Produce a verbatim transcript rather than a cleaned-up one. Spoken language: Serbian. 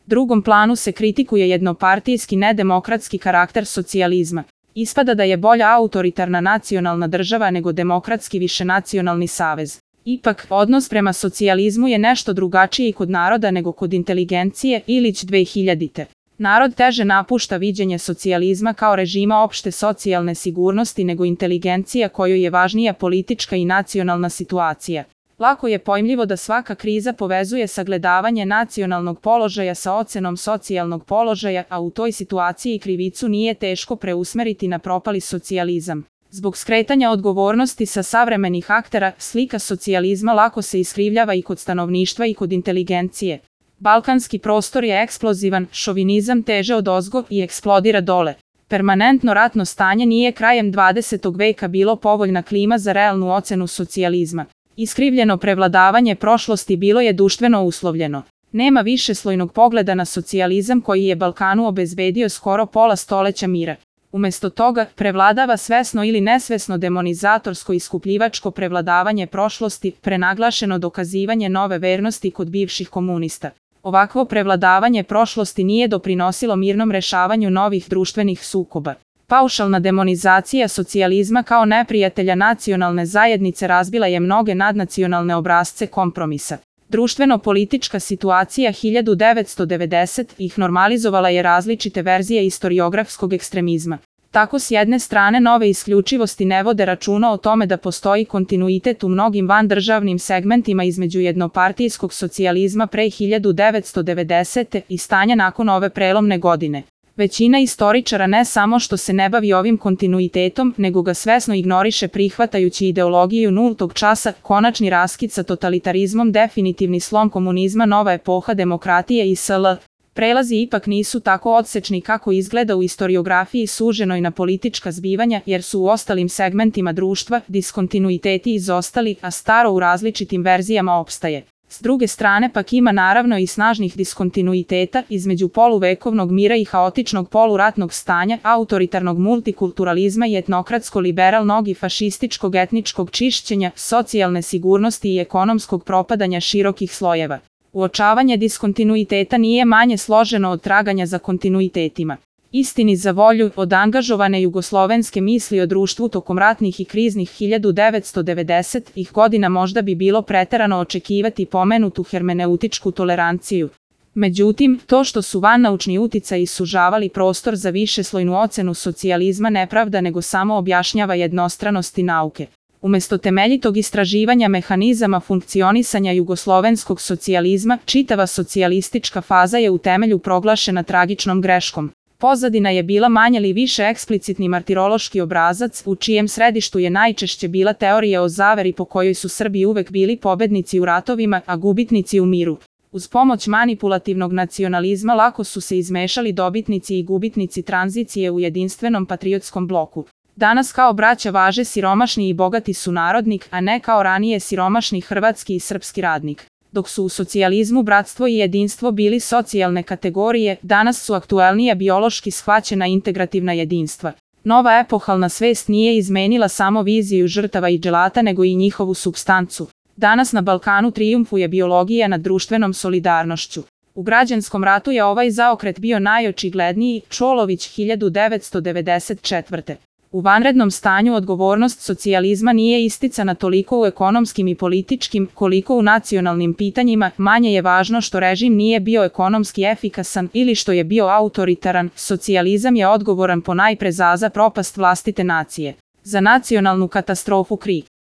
Drugom planu se kritikuje jednopartijski nedemokratski karakter socijalizma. Ispada da je bolja autoritarna nacionalna država nego demokratski višenacionalni savez. Ipak, odnos prema socijalizmu je nešto drugačiji kod naroda nego kod inteligencije. Ilić dve hiljadite. Narod teže napušta viđenje socijalizma kao režima opšte socijalne sigurnosti nego inteligencija kojoj je važnija politička i nacionalna situacija. Lako je pojmljivo da svaka kriza povezuje sagledavanje nacionalnog položaja sa ocenom socijalnog položaja, a u toj situaciji krivicu nije teško preusmeriti na propali socijalizam. Zbog skretanja odgovornosti sa savremenih aktera, slika socijalizma lako se iskrivljava i kod stanovništva i kod inteligencije. Balkanski prostor je eksplozivan, šovinizam teže odozgo i eksplodira dole. Permanentno ratno stanje nije krajem dvadesetog veka bilo povoljna klima za realnu ocenu socijalizma. Iskrivljeno prevladavanje prošlosti bilo je društveno uslovljeno. Nema višeslojnog pogleda na socijalizam koji je Balkanu obezbedio skoro pola stoleća mira. Umesto toga, prevladava svesno ili nesvesno demonizatorsko i skupljivačko prevladavanje prošlosti, prenaglašeno dokazivanje nove vernosti kod bivših komunista. Ovakvo prevladavanje prošlosti nije doprinosilo mirnom rešavanju novih društvenih sukoba. Paušalna demonizacija socijalizma kao neprijatelja nacionalne zajednice razbila je mnoge nadnacionalne obrasce kompromisa. Društveno-politička situacija hiljadu devetsto devedesetih normalizovala je različite verzije istoriografskog ekstremizma. Tako s jedne strane nove isključivosti ne vode računa o tome da postoji kontinuitet u mnogim vandržavnim segmentima između jednopartijskog socijalizma pre hiljadu devetsto devedesete i stanja nakon ove prelomne godine. Većina istoričara ne samo što se ne bavi ovim kontinuitetom, nego ga svesno ignoriše prihvatajući ideologiju nultog časa, konačni raskid sa totalitarizmom, definitivni slom komunizma, nova epoha demokratije i sl. Prelazi ipak nisu tako odsečni kako izgleda u istoriografiji suženoj na politička zbivanja, jer su u ostalim segmentima društva diskontinuiteti izostali, a staro u različitim verzijama opstaje. S druge strane pak ima naravno i snažnih diskontinuiteta između poluvekovnog mira i haotičnog poluratnog stanja, autoritarnog multikulturalizma i etnokratsko-liberalnog i fašističkog etničkog čišćenja, socijalne sigurnosti i ekonomskog propadanja širokih slojeva. Uočavanje diskontinuiteta nije manje složeno od traganja za kontinuitetima. Istini za volju, od angažovane jugoslovenske misli o društvu tokom ratnih i kriznih hiljadu devetsto devedesetih godina možda bi bilo preterano očekivati pomenutu hermeneutičku toleranciju. Međutim, to što su vannaučni uticaji sužavali prostor za višeslojnu ocenu socijalizma nepravda nego samo objašnjava jednostranosti nauke. Umesto temeljitog istraživanja mehanizama funkcionisanja jugoslovenskog socijalizma, čitava socijalistička faza je u temelju proglašena tragičnom greškom. Pozadina je bila manje li više eksplicitni martirološki obrazac, u čijem središtu je najčešće bila teorija o zaveri po kojoj su Srbi uvek bili pobednici u ratovima, a gubitnici u miru. Uz pomoć manipulativnog nacionalizma lako su se izmešali dobitnici i gubitnici tranzicije u jedinstvenom patriotskom bloku. Danas kao braća važe siromašni i bogati sunarodnik, a ne kao ranije siromašni hrvatski i srpski radnik. Dok su u socijalizmu bratstvo i jedinstvo bili socijalne kategorije, danas su aktuelnija biološki shvaćena integrativna jedinstva. Nova epohalna svest nije izmenila samo viziju žrtava i dželata nego i njihovu supstancu. Danas na Balkanu trijumfuje biologija nad društvenom solidarnošću. U građanskom ratu je ovaj zaokret bio najočigledniji, Čolović hiljadu devetsto devedeset četvrte. U vanrednom stanju odgovornost socijalizma nije isticana toliko u ekonomskim i političkim, koliko u nacionalnim pitanjima. Manje je važno što režim nije bio ekonomski efikasan ili što je bio autoritaran, socijalizam je odgovoran ponajpre za propast vlastite nacije. Za nacionalnu katastrofu kriv.